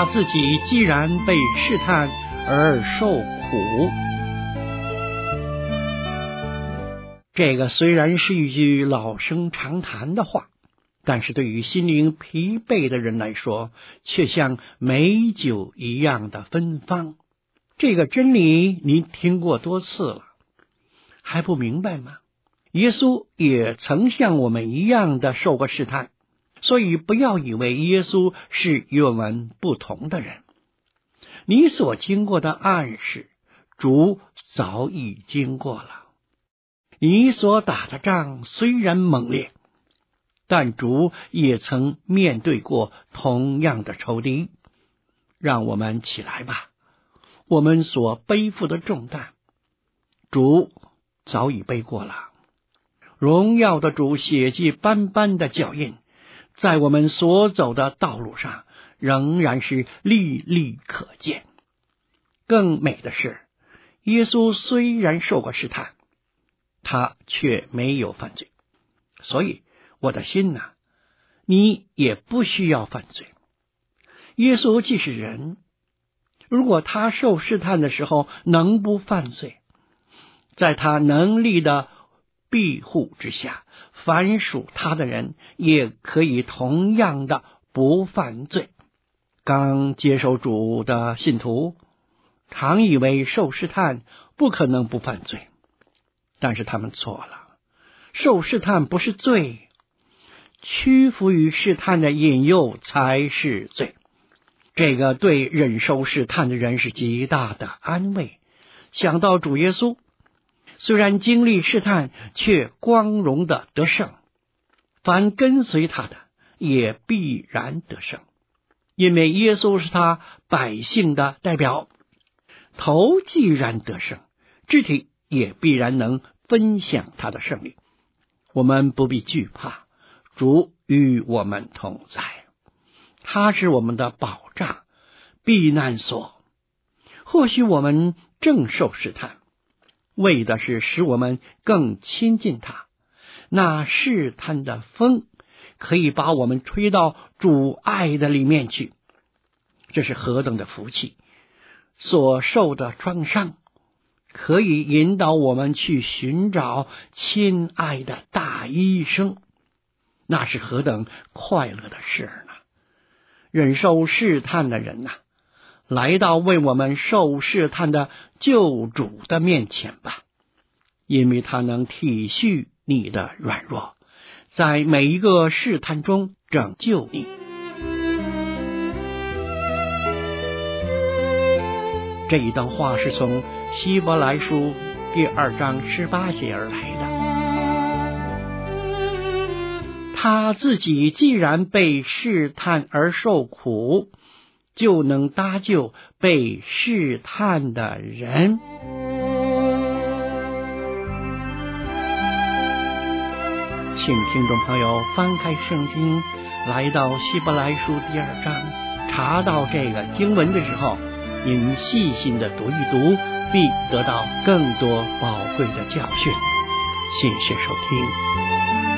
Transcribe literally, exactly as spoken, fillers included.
他自己既然被试探而受苦。这个虽然是一句老生常谈的话，但是对于心灵疲惫的人来说，却像美酒一样的芬芳。这个真理你听过多次了，还不明白吗？耶稣也曾像我们一样的受过试探，所以不要以为耶稣是与我们不同的人。你所经过的暗示，主早已经过了。你所打的仗虽然猛烈，但主也曾面对过同样的仇敌。让我们起来吧，我们所背负的重担，主早已背过了。荣耀的主血迹斑斑的脚印，在我们所走的道路上仍然是历历可见。更美的是，耶稣虽然受过试探，他却没有犯罪。所以我的心哪、啊，你也不需要犯罪。耶稣既是人，如果他受试探的时候能不犯罪，在他能力的庇护之下，凡属他的人也可以同样的不犯罪。刚接受主的信徒常以为受试探不可能不犯罪，但是他们错了。受试探不是罪，屈服于试探的引诱才是罪。这个对忍受试探的人是极大的安慰。想到主耶稣虽然经历试探，却光荣的得胜，凡跟随他的也必然得胜，因为耶稣是他百姓的代表。头既然得胜，肢体也必然能分享他的胜利。我们不必惧怕，主与我们同在，他是我们的保障、避难所。或许我们正受试探，为的是使我们更亲近他。那试探的风可以把我们吹到主爱的里面去，这是何等的福气！所受的创伤可以引导我们去寻找亲爱的大医生，那是何等快乐的事呢！忍受试探的人呐、啊，来到为我们受试探的救主的面前吧，因为他能体恤你的软弱，在每一个试探中拯救你。这一段话是从希伯来书第二章十八节而来的。他自己既然被试探而受苦，就能搭救被试探的人。请听众朋友翻开圣经，来到希伯来书第二章，查到这个经文的时候，您细心的读一读，必得到更多宝贵的教训。谢谢收听。